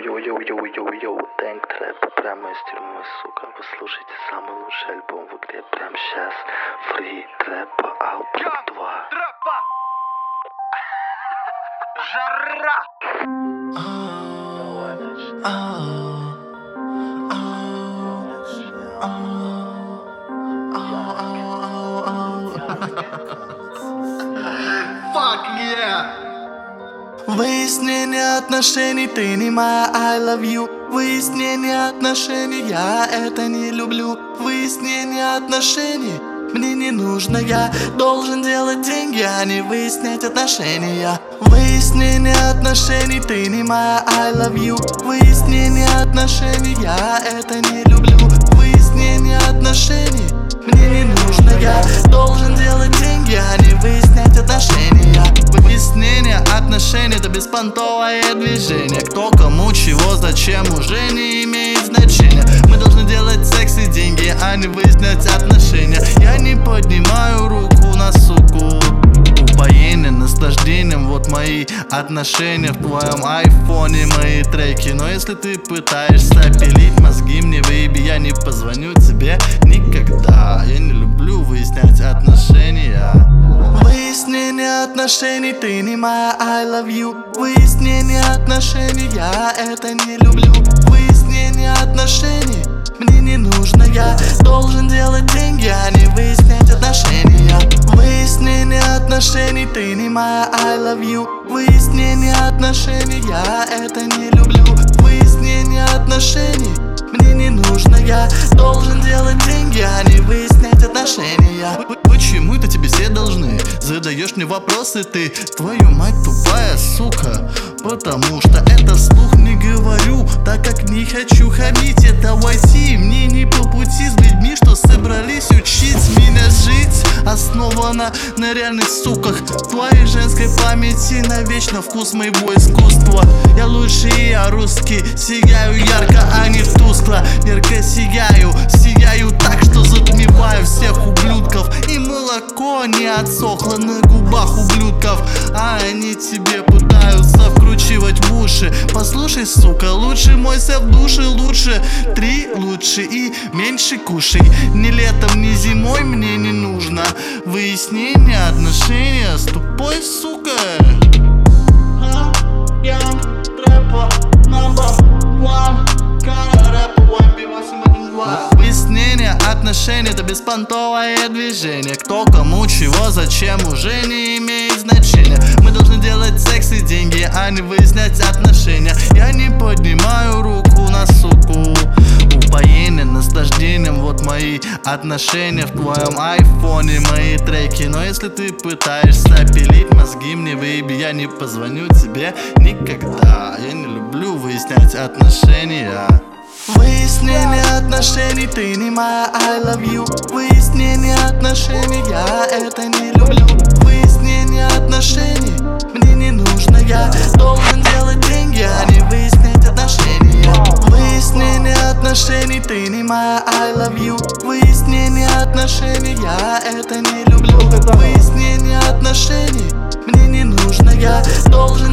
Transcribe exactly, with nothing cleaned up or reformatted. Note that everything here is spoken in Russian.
Йоу-йоу-йоу-йоу-йоу-йоу, Тэнк Трэп, прямо из тюрьмы, сука. Вы слушаете самый лучший альбом в игре прямо сейчас. Фри Трэпа Outbreak два. Жара! Давай начнем. Fuck yeah! Выяснение отношений, ты не моя, I love you. Выяснение отношений, я это не люблю. Выяснение отношений, мне не нужно, я должен делать деньги, а не выяснять отношения. Выяснение отношений, ты не моя, I love you. Выяснение отношений, я это не люблю. Выяснение отношений, мне не нужно, я должен делать деньги, а не выяснять отношения. Выяснение отношений — это беспонтовое движение. Кто, кому, чего, зачем уже не имеет значения. Мы должны делать секс и деньги, а не выяснять отношения. Я не поднимаю руку на суку. Упоение наслаждением, вот мои отношения. В твоем айфоне мои треки. Но если ты пытаешься пилить мозги мне, бейби, я не позвоню тебе никогда. Я не люблю выяснять отношения. Выяснение отношений, ты не моя, I love you. Выяснение отношений, я это не люблю. Выяснение отношений, мне не нужно, я должен делать деньги, а не выяснять отношения. Выяснение отношений, ты не моя, I love you. Выяснение отношений, я это не люблю. Выяснение отношений, мне не нужно, я должен делать деньги, а не выяснять отношения. Почему это тебе все должны? Задаешь мне вопросы ты, твою мать тупая сука. Потому что это вслух не говорю, так как не хочу хамить. Это войти мне не по пути с людьми, что собрались учить меня жить. Основано на реальных суках, твоей женской памяти навечно вкус моего искусства. Я лучший, я русский, сияю ярко, а не тускло. Ярко сияю, сияю так, что затмеваю всех ублюдков. И молоко не отсохло на губах ублюдков, а они тебе пытаются вкручивать в уши. Послушай, сука, лучше мойся в душе, лучше три лучше и меньше кушай. Ни летом, ни зимой мне не нужно выяснение отношения с тупой сукой. Выяснение отношений — это беспонтовое движение. Кто, кому, чего, зачем уже не имеет значения. Мы должны делать секс и деньги, а не выяснять отношения. Я не поднимаю руку на суку. Упоение наслаждением, вот мои отношения. В твоем айфоне мои треки. Но если ты пытаешься пилить мозги мне, бейби, я не позвоню тебе никогда. Я не люблю выяснять отношения. Выяснение отношений, ты не моя, I love you. Выяснение отношений, я это не люблю. Выяснение отношений, мне не нужно, я должен делать деньги, а не выяснять отношения. Выяснение отношений, ты не моя, I love you. Выяснение отношений, я это не люблю. Выяснение отношений, мне не нужно, я должен